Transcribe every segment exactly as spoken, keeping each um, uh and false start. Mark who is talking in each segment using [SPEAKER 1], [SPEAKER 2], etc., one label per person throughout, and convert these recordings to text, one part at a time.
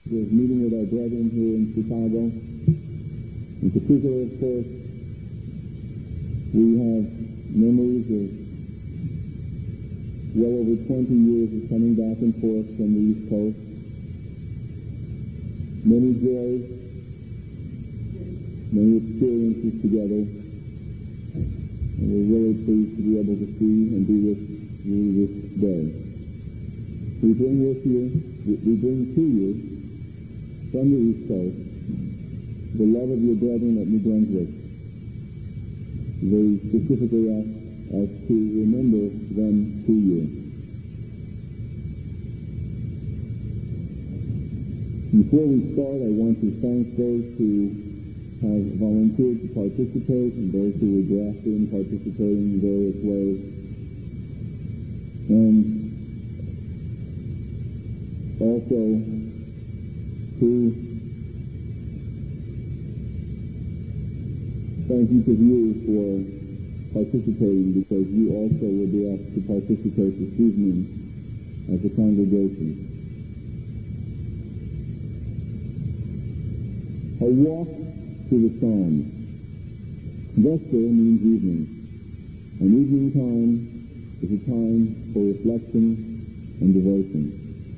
[SPEAKER 1] was meeting with our brethren here in Chicago. In particular, of course, we have memories of well over twenty years of coming back and forth from the East Coast. Many joys, many experiences together. And we're really pleased to be able to see and be with you this day. We bring with you, we bring to you from the East Coast the love of your brethren at New Brunswick. They specifically ask us to remember them to you. Before we start, I want to thank those who have volunteered to participate and those who were drafted in participating in various ways. And also to thank each of you for participating, because you also will be asked to participate this evening as a congregation. A walk through the Psalms. Vesper means evening. An evening time is a time for reflection and devotion.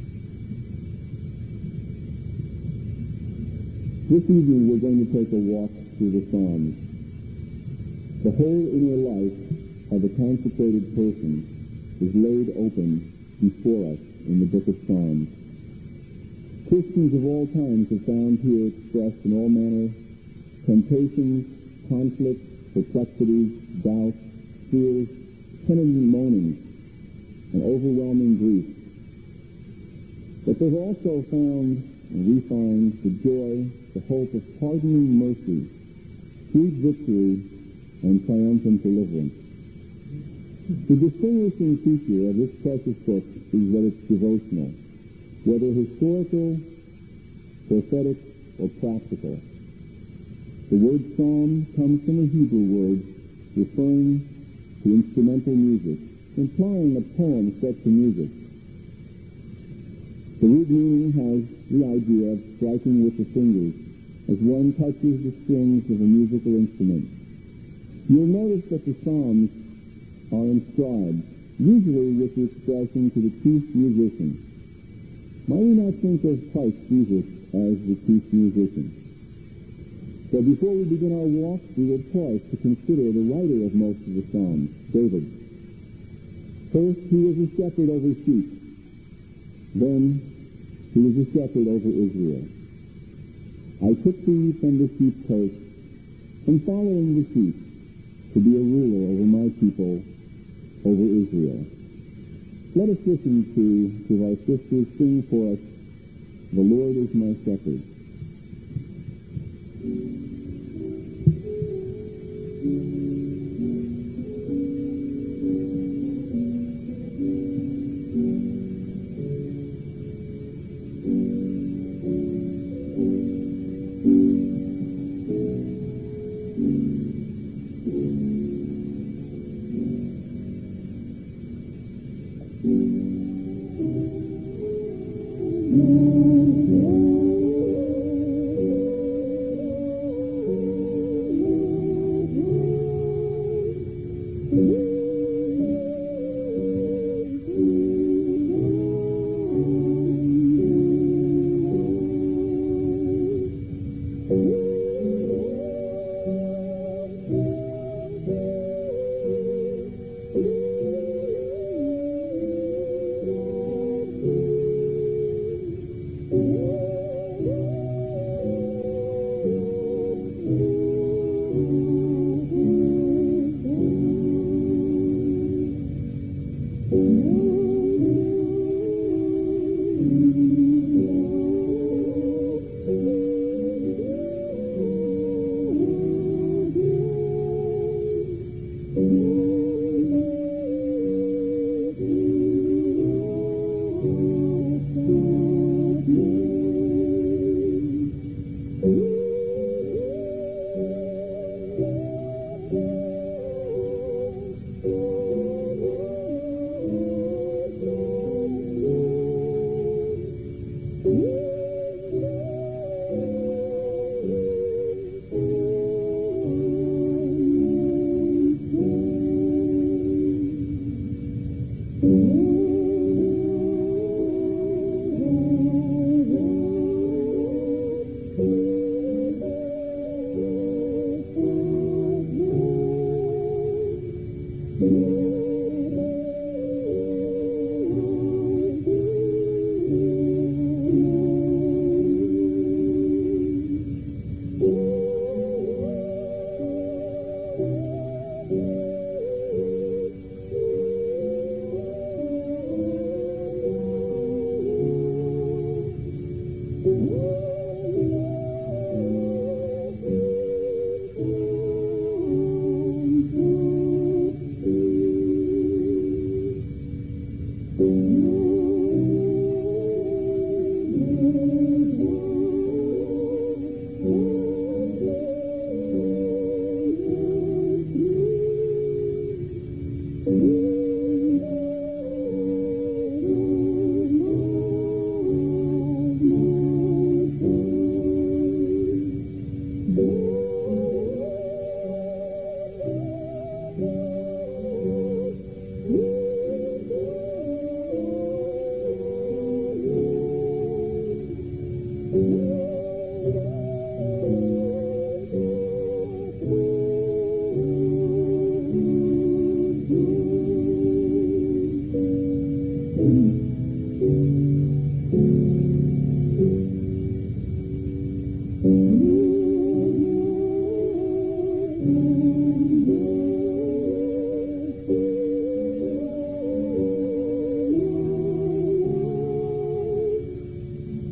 [SPEAKER 1] This evening we're going to take a walk through the Psalms. The whole inner life of a consecrated person is laid open before us in the book of Psalms. Christians of all times have found here expressed in all manner temptations, conflicts, perplexities, doubts, fears, penitent moanings, and overwhelming grief. But they've also found, and we find, the joy, the hope of pardoning mercy, sweet victory, and triumphant deliverance. The distinguishing feature of this precious book is that it's devotional, whether historical, prophetic, or practical. The word psalm comes from a Hebrew word referring to instrumental music, implying a poem set to music. The root meaning has the idea of striking with the fingers as one touches the strings of a musical instrument. You'll notice that the Psalms are inscribed, usually with the expression to the chief musician. Might we not think of Christ Jesus as the chief musician? So before we begin our walk, we will pause to consider the writer of most of the Psalms, David. First, he was a shepherd over sheep. Then, he was a shepherd over Israel. I took thee from the sheep cote, from following the sheep, to be a ruler over my people, over Israel. Let us listen to, to our sisters sing for us, The Lord is my shepherd.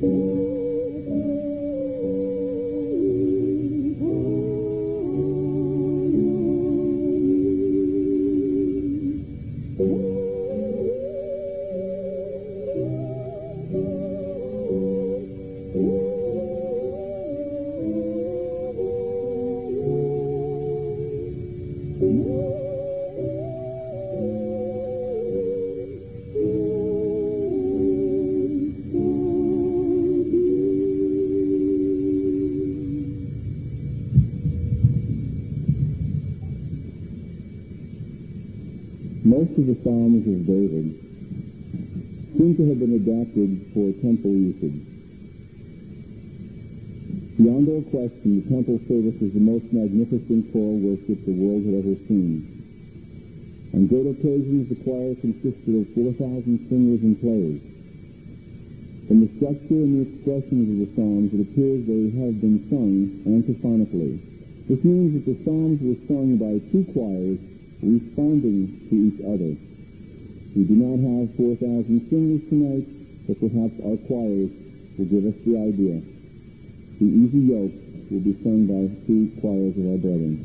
[SPEAKER 1] Most of the Psalms of David seem to have been adapted for temple usage. Beyond all question, the temple service is the most magnificent choral worship the world had ever seen. On great occasions, the choir consisted of four thousand singers and players. From the structure and the expressions of the Psalms, it appears they have been sung antiphonically. This means that the Psalms were sung by two choirs responding to each other. We do not have four thousand singers tonight, but perhaps our choirs will give us the idea. The Easy Yoke will be sung by two choirs of our brethren.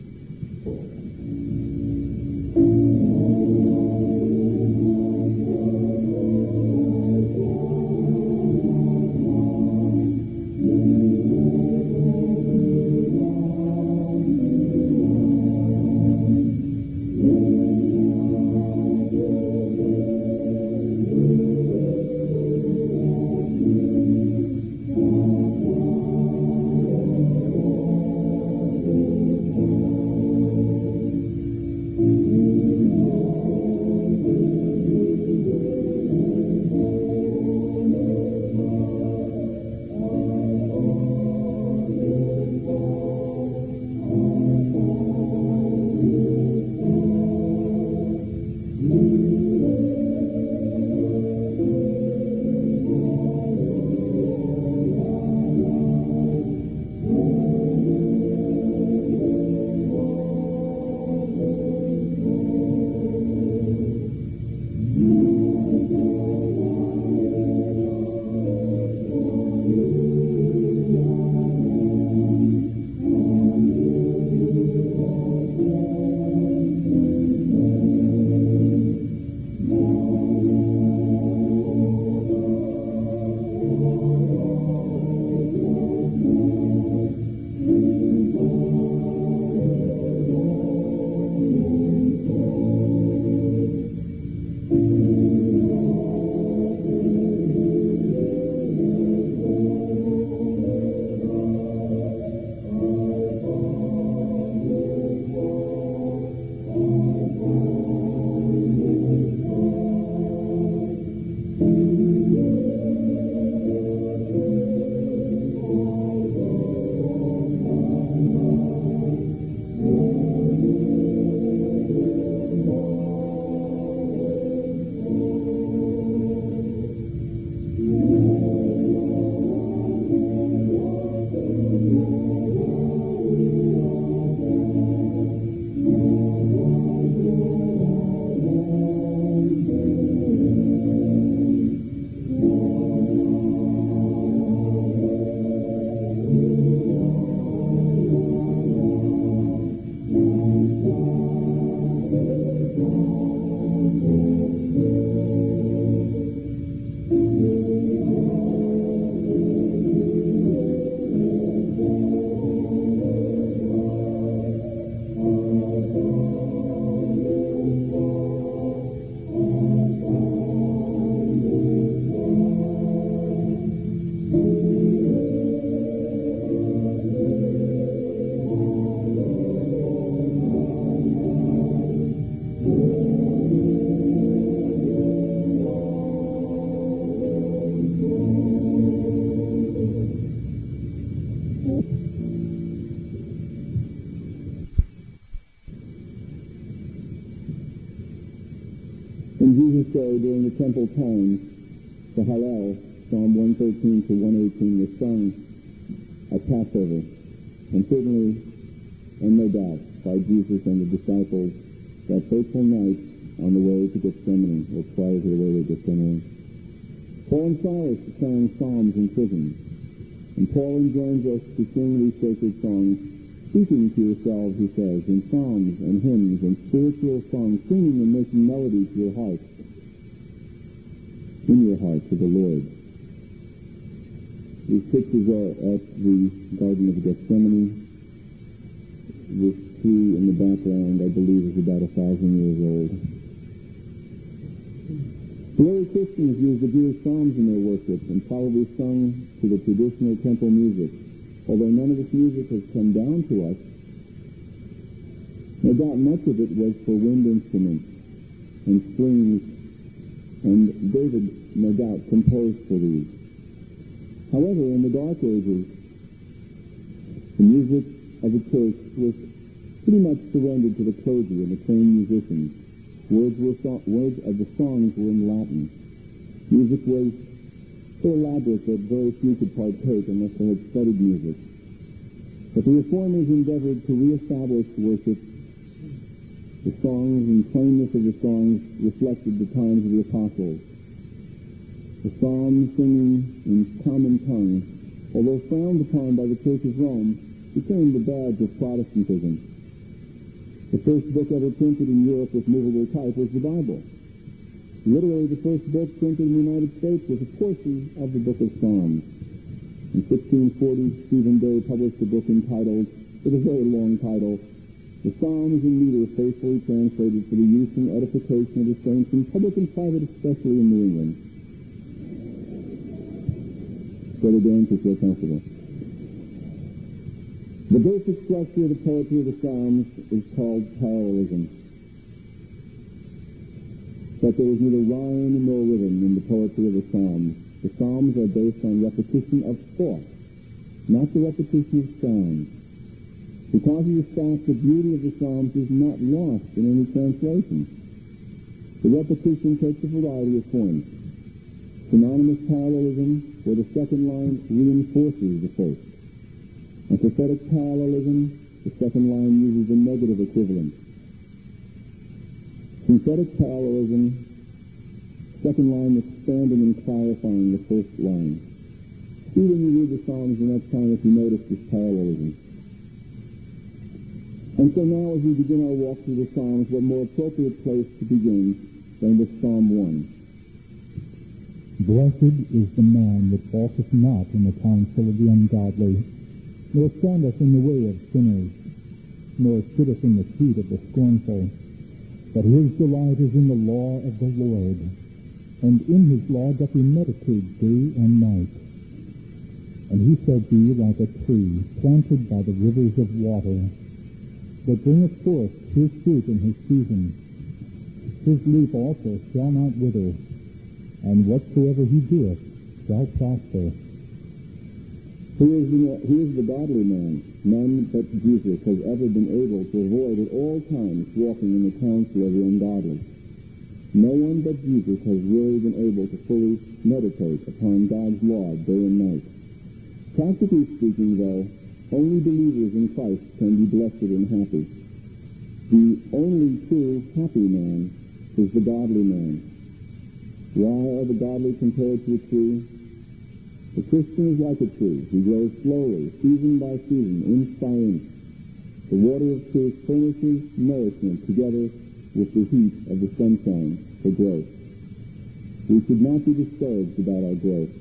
[SPEAKER 1] So during the temple times, the Hallel, Psalm one thirteen to one eighteen, was sung at Passover, and certainly, and no doubt, by Jesus and the disciples that fateful night on the way to Gethsemane, or prior to the way to Gethsemane. Paul and Silas sang psalms in prison, and Paul enjoins us to sing these sacred songs, speaking to yourselves, he says, in psalms and hymns and spiritual songs, singing and making melody to your heart, in your heart to the Lord. These pictures are at the Garden of Gethsemane. This tree in the background, I believe, is about a thousand years old. The early Christians used the Jewish psalms in their worship and probably sung to the traditional temple music. Although none of this music has come down to us, no doubt much of it was for wind instruments and strings, and David, no doubt, composed for these. However, in the Dark Ages, the music of the church was pretty much surrendered to the clergy and the trained musicians. Words, were so- words of the songs were in Latin. Music was so elaborate that very few could partake unless they had studied music. But the Reformers endeavored to reestablish worship. The songs and plainness of the songs reflected the times of the apostles. The psalms singing in common tongue, although frowned upon by the Church of Rome, became the badge of Protestantism. The first book ever printed in Europe with movable type was the Bible. Literally, the first book printed in the United States was a portion of the Book of Psalms. In sixteen forty, Stephen Day published a book entitled, with a very long title, The Psalms in Meter Faithfully Translated for the Use and Edification of the Saints in Public and Private, especially in New England. Brother Dan, if you're comfortable. The basic structure of the poetry of the Psalms is called parallelism. But there is neither rhyme nor rhythm in the poetry of the Psalms. The Psalms are based on repetition of thought, not the repetition of sound. Because of this fact, the beauty of the Psalms is not lost in any translation. The repetition takes a variety of forms. Synonymous parallelism, where the second line reinforces the first. Antithetic parallelism, the second line uses a negative equivalent. Synthetic parallelism, second line expanding and clarifying the first line. See when you read the Psalms the next time if you notice this parallelism. And so now as we begin our walk through the Psalms, what more appropriate place to begin than with Psalm one.
[SPEAKER 2] Blessed is the man that walketh not in the counsel of the ungodly, nor standeth in the way of sinners, nor sitteth in the seat of the scornful. But his delight is in the law of the Lord, and in his law doth he meditate day and night. And he shall be like a tree planted by the rivers of water, that bringeth forth his fruit in his season. His leaf also shall not wither, and whatsoever he doeth shall prosper.
[SPEAKER 1] Who is, the, who is the godly man? None but Jesus has ever been able to avoid at all times walking in the counsel of the ungodly. No one but Jesus has really been able to fully meditate upon God's law day and night. Practically speaking, though, only believers in Christ can be blessed and happy. The only true happy man is the godly man. Why are the godly compared to a tree? The Christian is like a tree. He grows slowly, season by season, inch by inch. The water of truth furnishes nourishment together with the heat of the sunshine for growth. We should not be discouraged about our growth.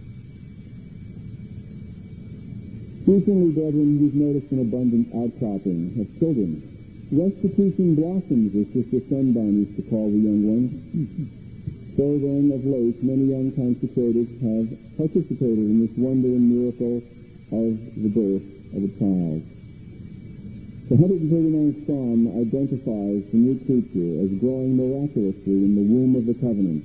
[SPEAKER 1] Recently, brethren, we've noticed an abundant outcropping of children. Restitution blossoms, as Sister Sundown used to call the young ones. So then, of late, many young consecrators have participated in this wonder and miracle of the birth of a child. The one hundred thirty-ninth Psalm identifies the new creature as growing miraculously in the womb of the covenant.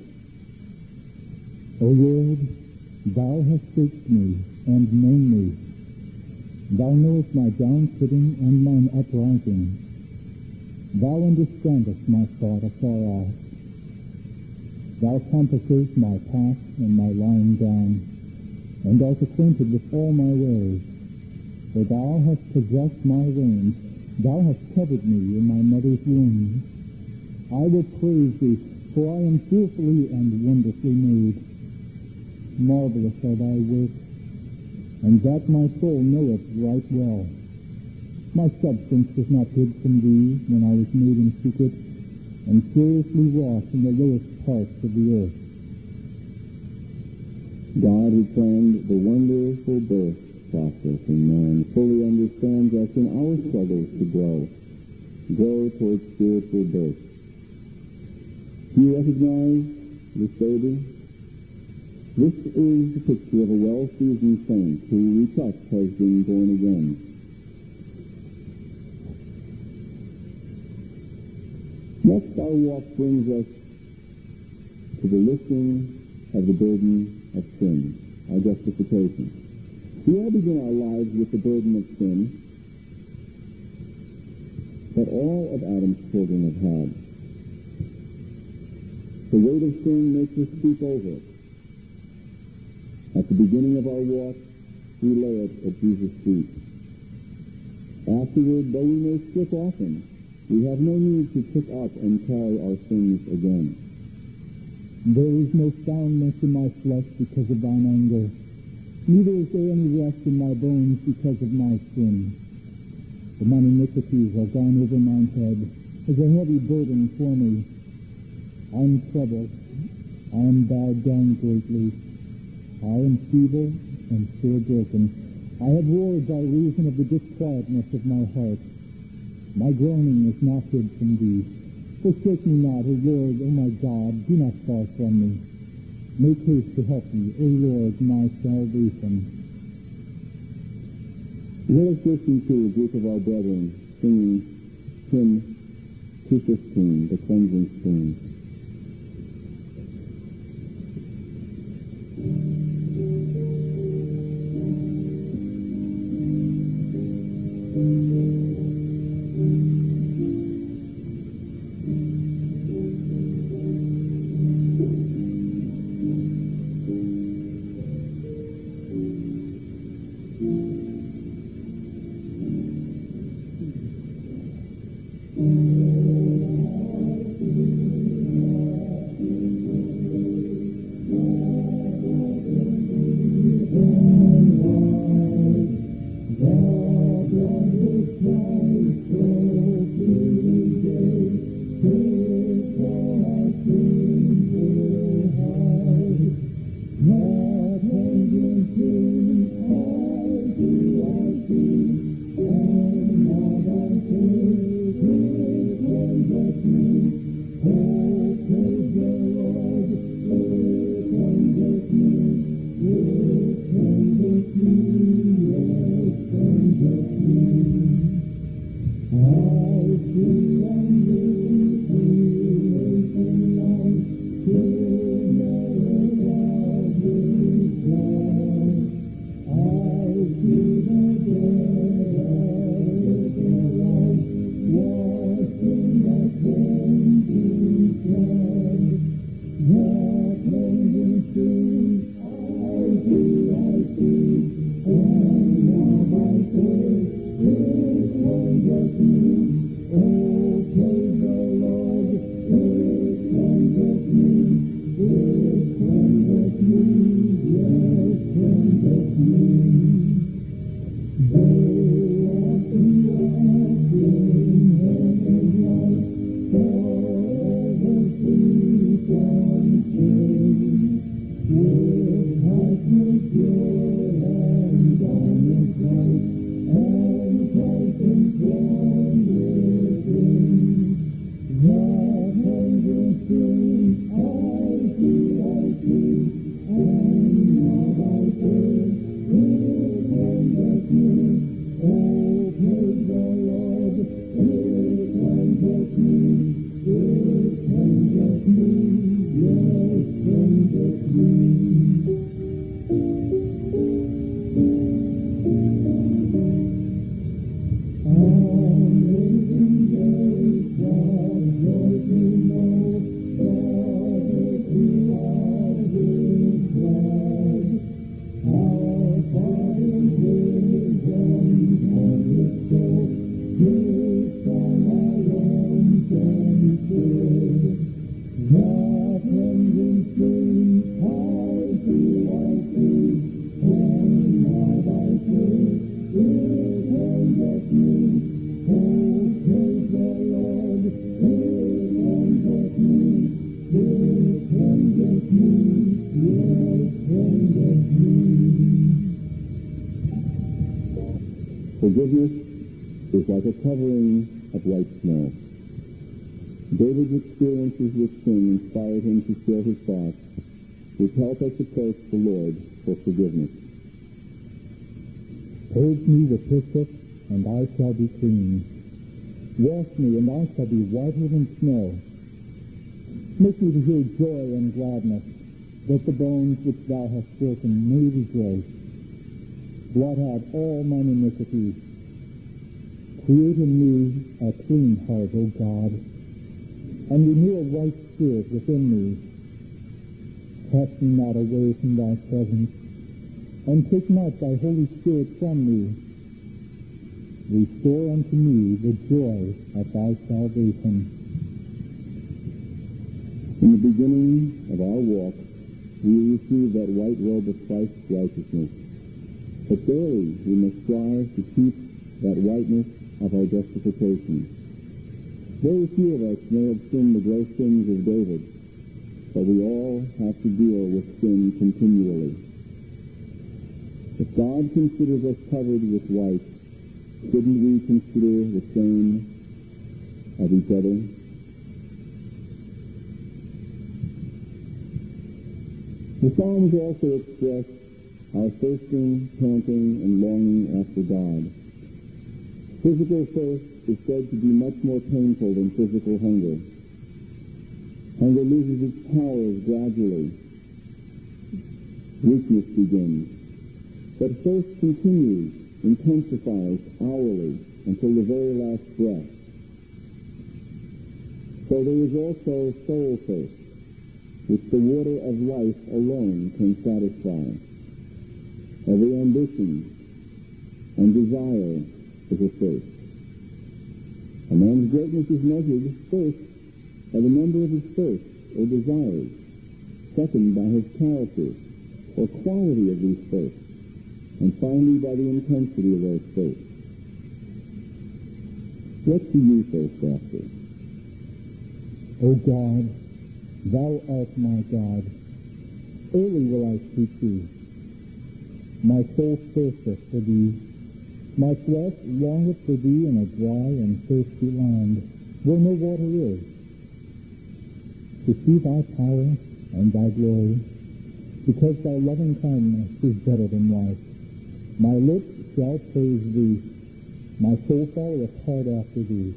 [SPEAKER 2] O Lord, thou hast searched me and known me. Thou knowest my downsitting and mine uprising. Thou understandest my thought afar off. Thou compassest my path and my lying down, and art acquainted with all my ways. For thou hast possessed my reins, thou hast covered me in my mother's womb. I will praise thee, for I am fearfully and wonderfully made. marvelous are thy works, and that my soul knoweth right well. My substance was not hid from thee when I was made in secret, and curiously wrought in the lowest parts of the earth.
[SPEAKER 1] God, who planned the wonderful birth process in man, fully understands us in our struggles to grow, grow towards spiritual birth. Do you recognize this baby? This is the picture of a well-seasoned saint who we trust has been born again. Next, our walk brings us to the lifting of the burden of sin, our justification. We all begin our lives with the burden of sin that all of Adam's children have had. The weight of sin makes us stoop over it. At the beginning of our walk, we lay it at Jesus' feet. Afterward, though we may slip often, we have no need to pick up and carry our sins again.
[SPEAKER 2] There is no soundness in my flesh because of thine anger, neither is there any rest in my bones because of my sin. For mine iniquities are gone over mine head, as a heavy burden for me. I am troubled, I am bowed down greatly. I am feeble and sore broken. I have roared by reason of the disquietness of my heart. My groaning is not hid from thee. Forsake me not, O Lord, O my God, do not far from me. Make haste to help me, O Lord, my salvation.
[SPEAKER 1] Let us listen to a group of our brethren singing hymn two fifteen, the cleansing stream.
[SPEAKER 3] The cleansing stream, I see, I
[SPEAKER 1] Forgiveness is like a covering of white snow. David's experiences with sin inspired him to share his thoughts, which help us approach the Lord for forgiveness.
[SPEAKER 2] Purge me with hyssop, and I shall be clean. Wash me, and I shall be whiter than snow. Make me to hear joy and gladness, that the bones which thou hast broken may rejoice. Blot out all mine iniquities. Create in me a clean heart, O God, and renew a right spirit within me. Cast me not away from thy presence, and take not thy Holy Spirit from me. Restore unto me the joy of thy salvation.
[SPEAKER 1] In the beginning of our walk, we receive that white robe of Christ's righteousness. But daily we must strive to keep that whiteness of our justification. Very few of us may have sinned the gross sins of David, but we all have to deal with sin continually. If God considers us covered with white, shouldn't we consider the same of each other? The Psalms also express our thirsting, panting, and longing after God. Physical thirst is said to be much more painful than physical hunger. Hunger loses its powers gradually. Weakness begins. But thirst continues, intensifies hourly until the very last breath. So there is also soul thirst, which the water of life alone can satisfy. Every ambition and desire is a thirst. A man's greatness is measured first by the number of his thirsts or desires, second by his character or quality of these thirsts, and finally by the intensity of those thirsts. What do you thirst after?
[SPEAKER 2] O God, thou art my God. Early will I seek thee. My soul thirsteth for thee. My flesh longeth for thee in a dry and thirsty land, where no water is, to see thy power and thy glory, because thy loving kindness is better than life. My lips shall praise thee. My soul followeth hard after thee.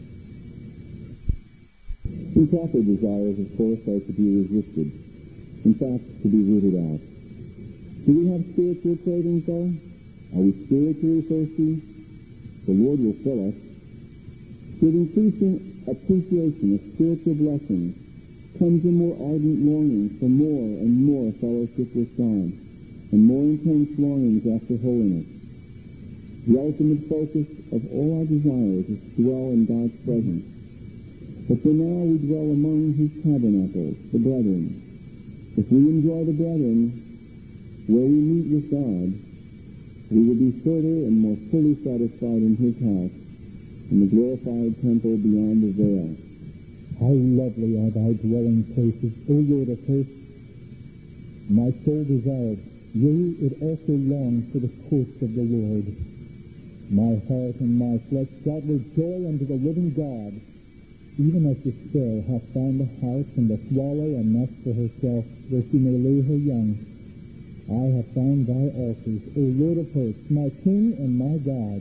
[SPEAKER 1] Improper desires, of course, are to be resisted. In fact, to be rooted out. Do we have spiritual cravings, though? Are we spiritually thirsty? The Lord will fill us. With increasing appreciation of spiritual blessings comes a more ardent longing for more and more fellowship with God, and more intense longings after holiness. The ultimate focus of all our desires is to dwell in God's presence. But for now we dwell among His tabernacles, the brethren. If we enjoy the brethren, where we meet with God, we will be further and more fully satisfied in His house, in the glorified temple beyond the veil.
[SPEAKER 2] How lovely are thy dwelling places, O Lord of hosts! My soul desired, yea, it also longed for the courts of the Lord. My heart and my flesh shout with joy unto the living God, even as the sparrow hath found a house and the swallow a nest for herself, where she may lay her young. I have found thy altars, O Lord of hosts, my King and my God.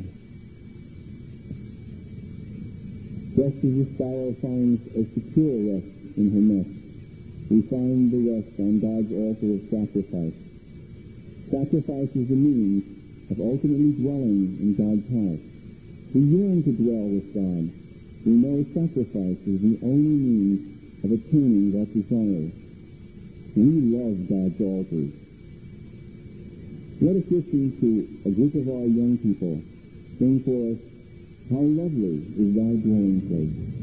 [SPEAKER 1] Just as the sparrow finds a secure rest in her nest, we find the rest on God's altar of sacrifice. Sacrifice is the means of ultimately dwelling in God's house. We yearn to dwell with God. We know sacrifice is the only means of attaining that desire. We love God's altars. Let us listen to a group of our young people sing for us, "How lovely is thy dwelling place."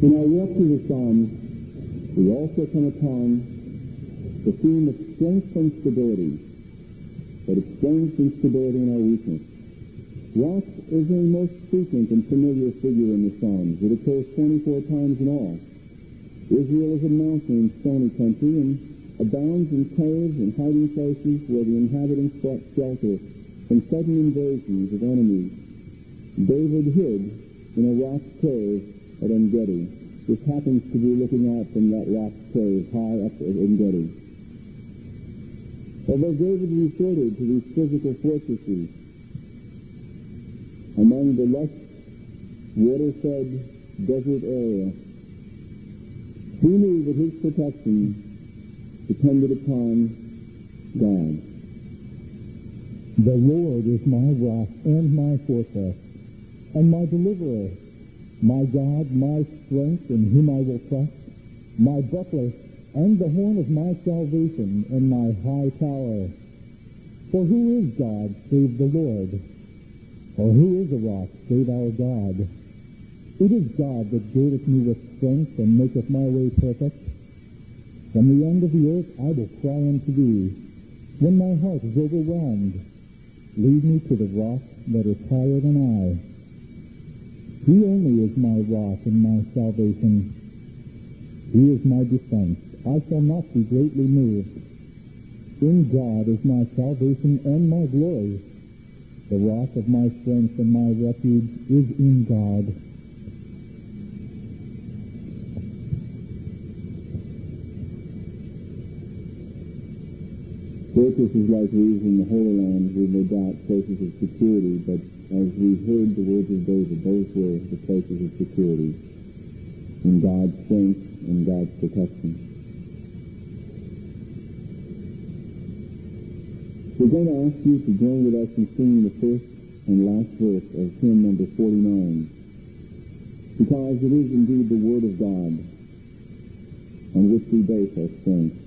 [SPEAKER 1] In our walk through the Psalms, we also come upon the theme of strength and stability, but of strength and stability in our weakness. Rock is a most frequent and familiar figure in the Psalms. It occurs twenty-four times in all. Israel is a mountain and stony country and abounds in caves and hiding places where the inhabitants sought shelter from sudden invasions of enemies. David hid in a rock cave at En-Gedi, which happens to be looking out from that rock cave high up at En-Gedi. Although David resorted to these physical fortresses among the lush, water-fed desert area, he knew that his protection depended upon God.
[SPEAKER 2] The Lord is my rock and my fortress, and my deliverer, my God, my strength, in whom I will trust, my buckler, and the horn of my salvation, and my high tower. For who is God save the Lord? Or who is a rock save our God? It is God that girdeth me with strength and maketh my way perfect. From the end of the earth I will cry unto thee. When my heart is overwhelmed, lead me to the rock that is higher than I. He only is my rock and my salvation. He is my defense. I shall not be greatly moved. In God is my salvation and my glory. The rock of my strength and my refuge is in God.
[SPEAKER 1] Fortresses like these in the Holy Land were no doubt places of security, but as we heard the words of David, those were the places of security in God's strength and God's protection. We're going to ask you to join with us in singing the first and last verse of hymn number forty-nine, because it is indeed the Word of God on which we base our strength.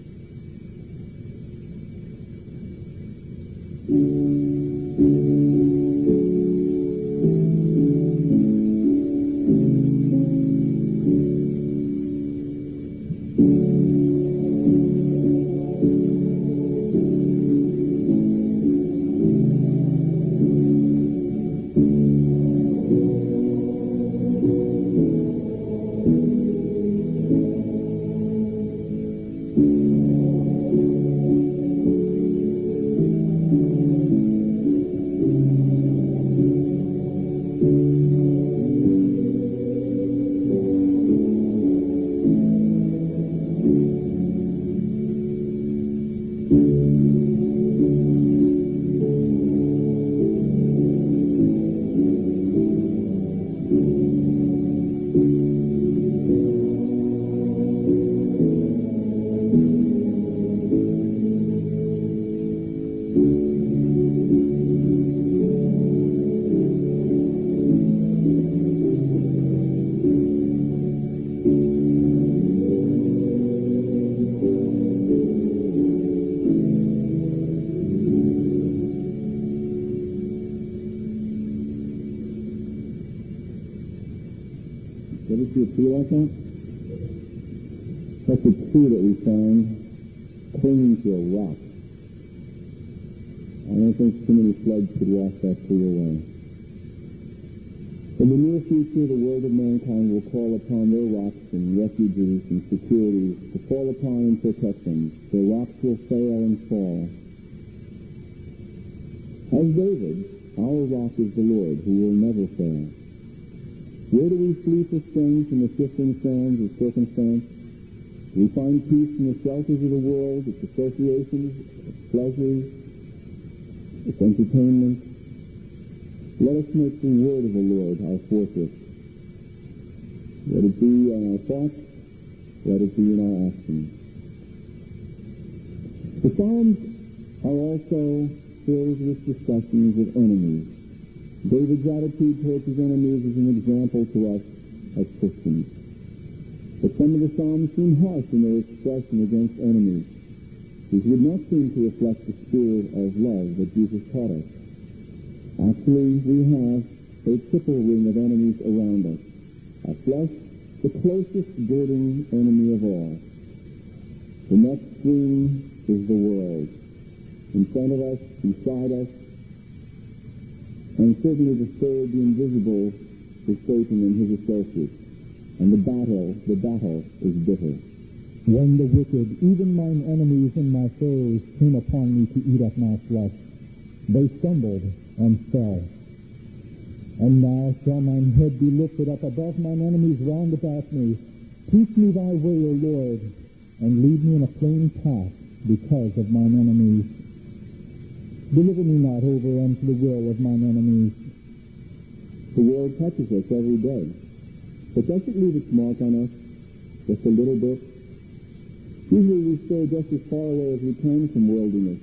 [SPEAKER 1] Ever see a tree like that? That's a tree that we found clinging to a rock. I don't think too many floods could wash that tree away. In the near future, the world of mankind will call upon their rocks and refuges and securities to fall upon and protect them. Their rocks will fail and fall. As David, our rock is the Lord, who will never fail. Where do we flee for strength in the shifting sands of circumstance? Do we find peace in the shelters of the world, its associations, its pleasures, its entertainment? Let us make the word of the Lord our fortress. Let it be in our thoughts, let it be in our actions. The Psalms are also filled with discussions of enemies. David's attitude towards his enemies is an example to us as Christians. But some of the Psalms seem harsh in their expression against enemies. These would not seem to reflect the spirit of love that Jesus taught us. Actually, we have a triple ring of enemies around us: our flesh, the closest girding enemy of all. The next screen is the world. In front of us, beside us, and certainly the third, the invisible, is Satan and his associates. And the battle, the battle is bitter.
[SPEAKER 2] When the wicked, even mine enemies and my foes, came upon me to eat up my flesh, they stumbled and fell. And now shall mine head be lifted up above mine enemies round about me. Teach me thy way, O Lord, and lead me in a plain path because of mine enemies. Deliver me not over unto the will of mine enemies.
[SPEAKER 1] The world touches us every day. But does it leave its mark on us? Just a little bit? Usually we stay just as far away as we can from worldliness.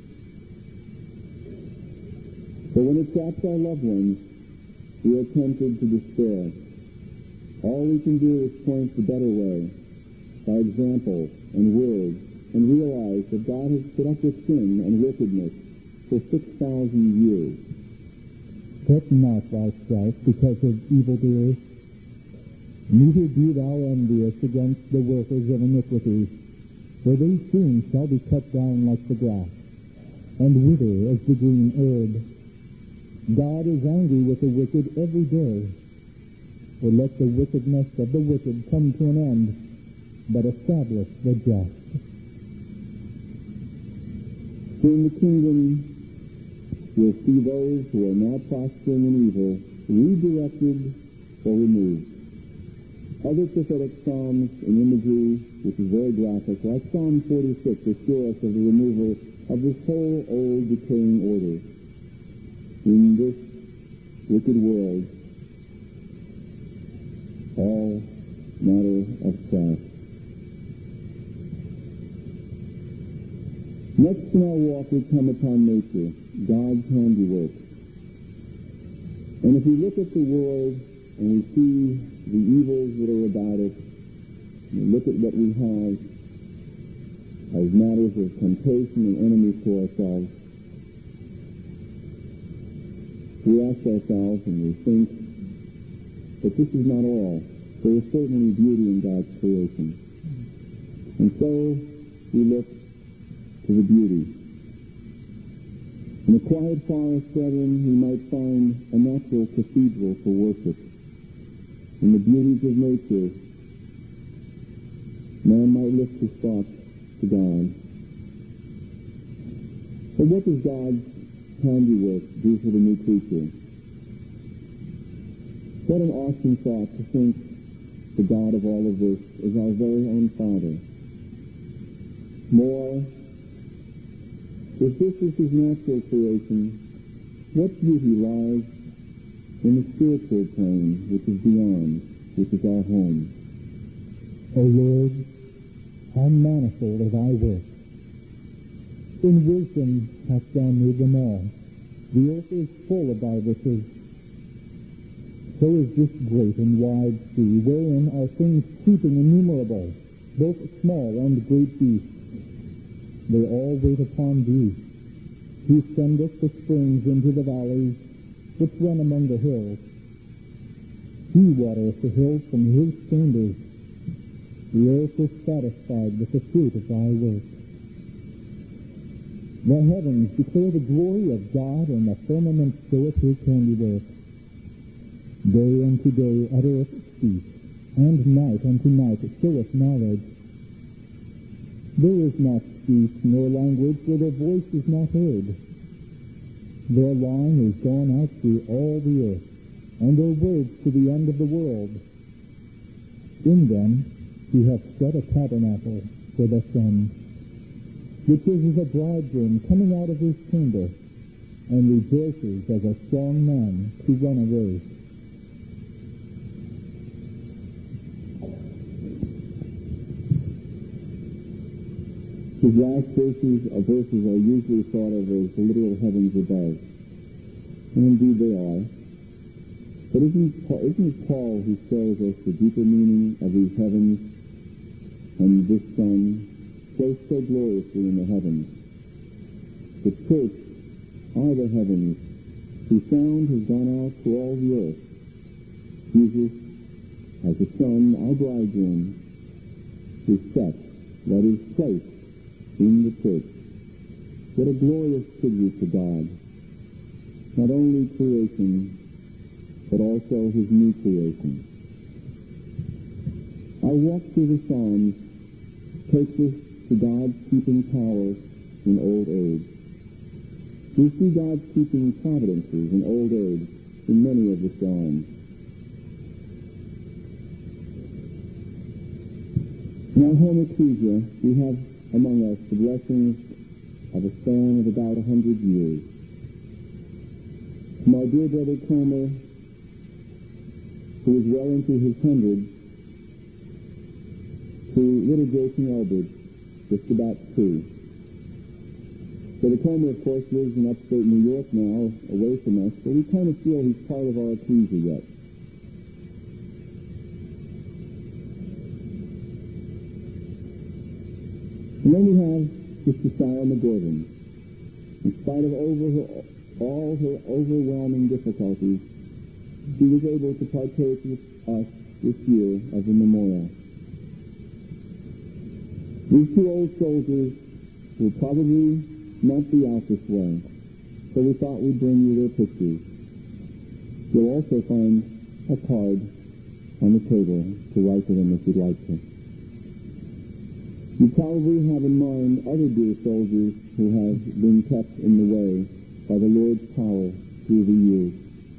[SPEAKER 1] But when it traps our loved ones, we are tempted to despair. All we can do is point the better way, by example and word, and realize that God has put up with sin and wickedness for six thousand years.
[SPEAKER 2] Fret not thyself because of evildoers, neither be thou envious against the workers of iniquity, for they soon shall be cut down like the grass, and wither as the green herb. God is angry with the wicked every day, for let the wickedness of the wicked come to an end, but establish the just.
[SPEAKER 1] Soon the kingdom will see those who are now prospering in evil redirected or removed. Other prophetic psalms and imagery, which is very graphic, like Psalm forty-six, assure us of the removal of this whole old decaying order. In this wicked world, all matter of craft. Next in our walk we come upon nature, God's handiwork. And if we look at the world and we see the evils that are about it, and we look at what we have as matters of temptation and enemies to ourselves, we ask ourselves and we think that this is not all. There is certainly beauty in God's creation. And so we look to the beauty. In a quiet forest, brethren, we might find a natural cathedral for worship. In the beauties of nature, man might lift his thoughts to God. But what does God's handiwork do for the new creature? What an awesome thought to think the God of all of this is our very own Father. More, if this is his natural creation, what beauty lies in the spiritual plane which is beyond, which is our home.
[SPEAKER 2] O Lord, how manifold are thy works. In wisdom hast thou made them all. The earth is full of thy riches. So is this great and wide sea, wherein are things creeping innumerable, both small and great beasts. They all wait upon thee. He sendeth the springs into the valleys, which run among the hills. He watereth the hills from his chambers. The earth is satisfied with the fruit of thy work. The heavens declare the glory of God, and the firmament showeth his handiwork. Day unto day uttereth speech, and night unto night showeth knowledge. There is not speech nor language where their voice is not heard. Their line is gone out through all the earth, and their words to the end of the world. In them he hath set a tabernacle for the sun, which is as a bridegroom coming out of his chamber, and rejoices as a strong man to run a race.
[SPEAKER 1] These last verses, uh, verses are usually thought of as the literal heavens above. And indeed they are. But isn't, Paul, isn't it Paul who shows us the deeper meaning of these heavens and this sun placed so gloriously in the heavens? The church are the heavens, whose sound has gone out to all the earth. Jesus as the son, our bridegroom, is set, that is, placed in the church. What a glorious tribute to God. Not only creation, but also his new creation. Our walk through the Psalms takes us to God's keeping power in old age. We see God's keeping providences in old age in many of the Psalms. In our home ecclesia, we have among us the blessings of a span of about a hundred years. From our dear brother Comer, who is well into his hundreds, to little Jason Elbert, just about two. Brother Comer, of course, lives in upstate New York now, away from us, but we kind of feel he's part of our ecclesia yet. And then we have Sister Sarah McGordon. In spite of over her, all her overwhelming difficulties, she was able to partake with us this year of the memorial. These two old soldiers will probably not be out this way, so we thought we'd bring you their pictures. You'll also find a card on the table to write to them if you'd like to. You probably have in mind other dear soldiers who have been kept in the way by the Lord's power through the years.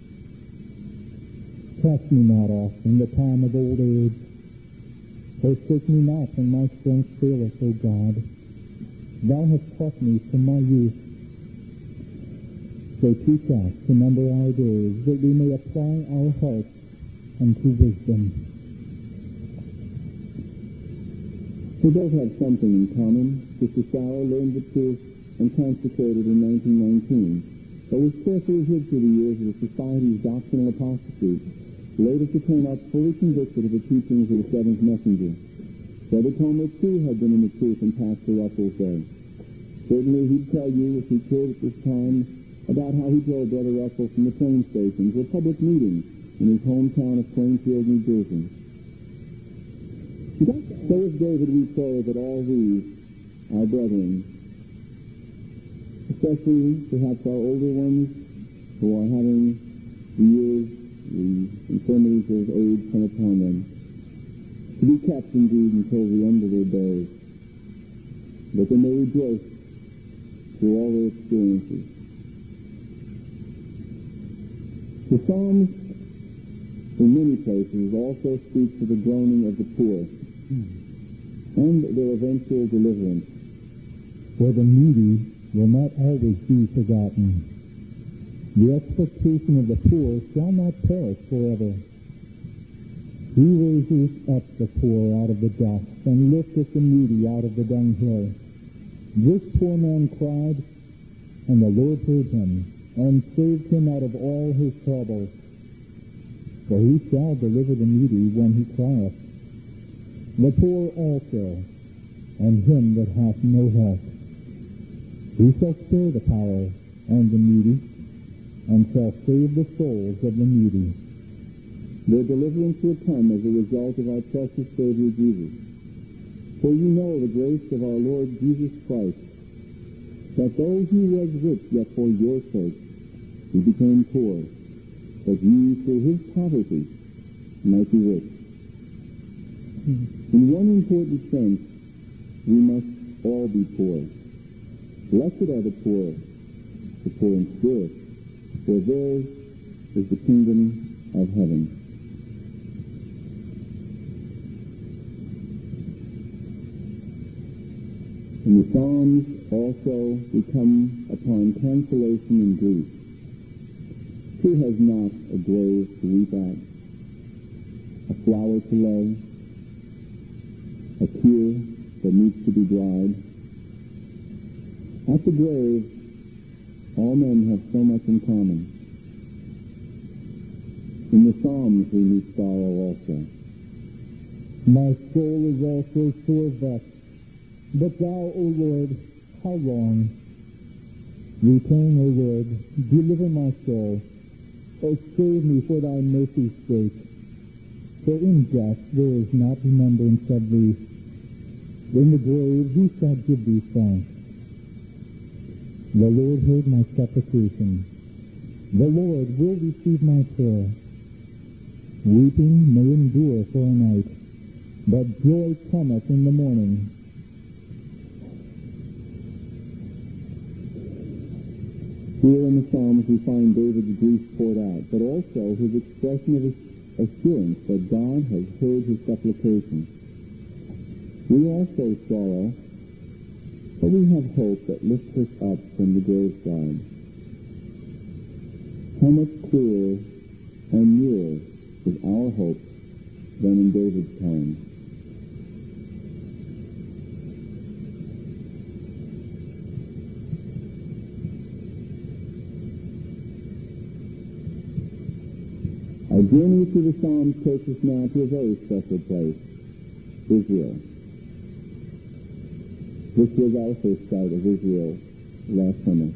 [SPEAKER 2] Cast me not off in the time of old age. Forsake me not when my strength faileth, O God. Thou hast taught me from my youth. So teach us to number our days, that we may apply our hearts unto wisdom.
[SPEAKER 1] We both have something in common. Sister Sarah learned the truth and consecrated in nineteen nineteen, but was carefully hid through the years of the Society's doctrinal apostasy, later to turn up fully convicted of the teachings of the seventh messenger. Brother Comer, too, had been in the truth in Pastor Russell's day. Certainly he'd tell you, if he could at this time, about how he drove Brother Russell from the train station to a public meeting in his hometown of Plainfield, New Jersey. So as David, we pray that all these, our brethren, especially perhaps our older ones who are having the years, the infirmities of age come upon them, to be kept indeed until the end of their days, that they may rejoice through all their experiences. The Psalms, in many places, also speak to the groaning of the poor and their eventual deliverance.
[SPEAKER 2] For the needy will not always be forgotten. The expectation of the poor shall not perish forever. He raises up the poor out of the dust, and lifteth the needy out of the dunghill. This poor man cried, and the Lord heard him, and saved him out of all his troubles. For he shall deliver the needy when he crieth, the poor also, and him that hath no help. He shall spare the power and the needy, and shall save the souls of the needy.
[SPEAKER 1] Their deliverance will come as a result of our precious Savior Jesus. For you know the grace of our Lord Jesus Christ, that though he was rich, yet for your sake he became poor, that ye through his poverty might be rich. In one important sense, we must all be poor. Blessed are the poor, the poor in spirit, for theirs is the kingdom of heaven. In the Psalms also we come upon consolation and grief. Who has not a grave to weep at, a flower to lay, a tear that needs to be dried? At the grave, all men have so much in common. In the Psalms we meet sorrow also.
[SPEAKER 2] My soul is also sore vexed, but thou, O Lord, how long? Return, O Lord, deliver my soul. O save me for thy mercy's sake. for in death there is not remembrance of thee. In the grave who shall give thee thanks? The Lord heard my supplication. The Lord will receive my prayer. Weeping may endure for a night, but joy cometh in the morning.
[SPEAKER 1] Here in the Psalms we find David's grief poured out, but also his expression of assurance that God has heard his supplication. We also sorrow, but we have hope that lifts us up from the graveside. How much clearer and nearer is our hope than in David's time. Our journey through the Psalms takes us now to a very special place, Israel. This was our first sight of Israel last summer.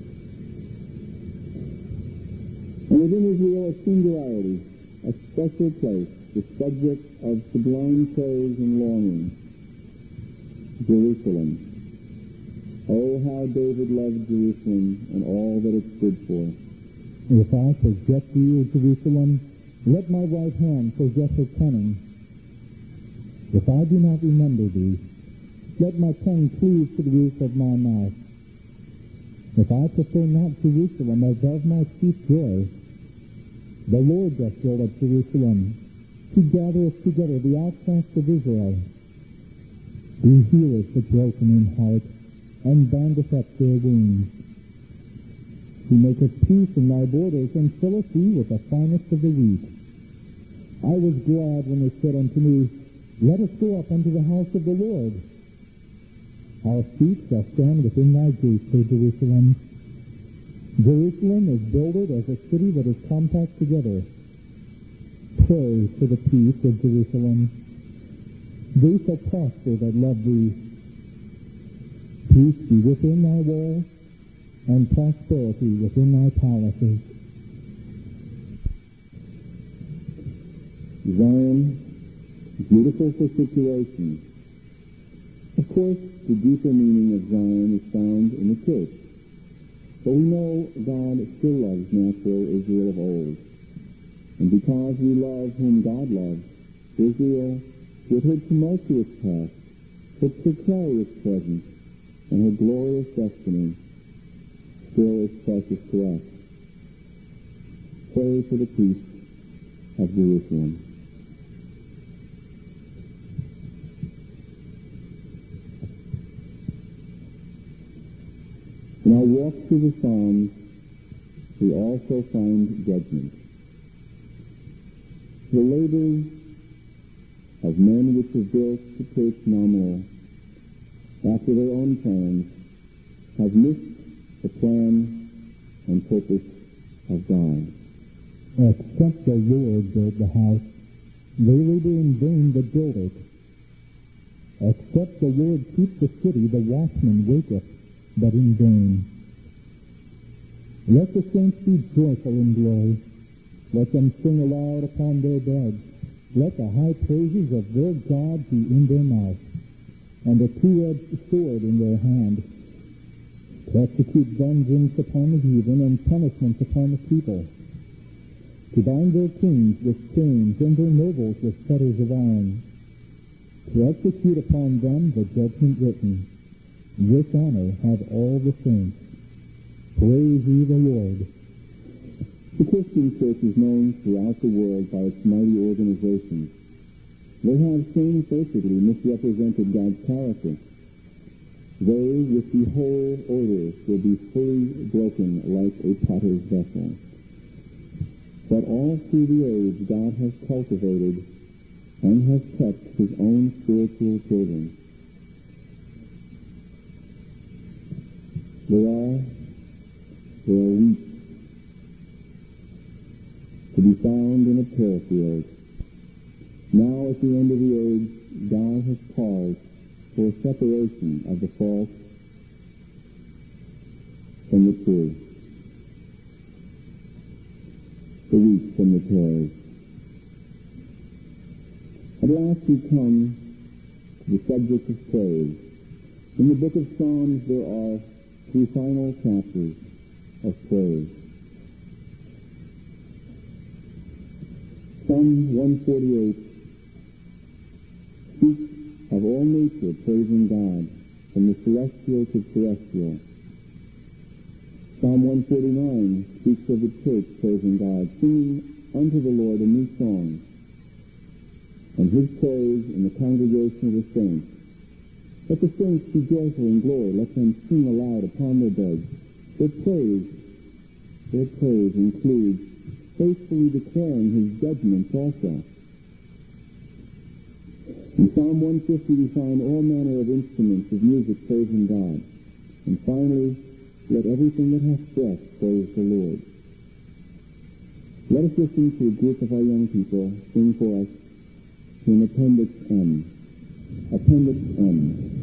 [SPEAKER 1] And within Israel, a singularity, a special place, the subject of sublime praise and longing, Jerusalem. Oh, how David loved Jerusalem and all that it stood for.
[SPEAKER 2] If I forget thee, O Jerusalem, let my right hand forget her cunning. If I do not remember thee, let my tongue cleave to the roof of my mouth. If I prefer not Jerusalem above my chief joy, the Lord doth build up Jerusalem, to gather us together the outcasts of Israel. He healeth the broken in heart, and bindeth up their wounds. He maketh peace in thy borders, and filleth thee with the finest of the wheat. I was glad when they said unto me, Let us go up unto the house of the Lord. Our feet shall stand within thy gates, O Jerusalem. Jerusalem is builded as a city that is compact together. Pray for the peace of Jerusalem. They shall prosper that love thee. Peace be within thy walls, and prosperity within thy palaces.
[SPEAKER 1] Zion, beautiful for situations. Of course, the deeper meaning of Zion is found in the church. But we know God still loves natural Israel of old. And because we love whom God loves, Israel, with her tumultuous past, her precarious present, and her glorious destiny, still is precious to us. Pray for the peace of Jerusalem. In our walk through the Psalms, we also find judgment. The labors of men which have built the church nominal after their own plans have missed the plan and purpose of God.
[SPEAKER 2] Except the Lord build the house, they labor in vain that build it. Except the Lord keep the city, the watchman waketh, but in vain. Let the saints be joyful in glory. Let them sing aloud upon their beds. Let the high praises of their God be in their mouth, and a two-edged sword in their hand, to execute vengeance upon the heathen and punishment upon the people, to bind their kings with chains and their nobles with fetters of iron, to execute upon them the judgment written. This honor have all the saints. Praise ye the Lord.
[SPEAKER 1] The Christian church is known throughout the world by its mighty organizations. They have shamefacedly misrepresented God's character. They, with the whole order, will be fully broken like a potter's vessel. But all through the age, God has cultivated and has kept his own spiritual children. They are, they are weak, to be found in a prayer field. Now, at the end of the age, God has caused for separation of the false from the true, the weak from the tares. At last we come to the subject of praise. In the book of Psalms there are three final chapters of praise. Psalm one forty-eight speaks of all nature praising God, from the celestial to terrestrial. Psalm one forty-nine speaks of the church praising God, singing unto the Lord a new song, and his praise in the congregation of the saints. Let the saints be joyful in glory. Let them sing aloud upon their beds. Their praise, their praise includes faithfully declaring his judgments also. In Psalm one fifty we find all manner of instruments of music praising God. And finally, let everything that hath breath praise the Lord. Let us listen to a group of our young people sing for us in Appendix M. Appendix M.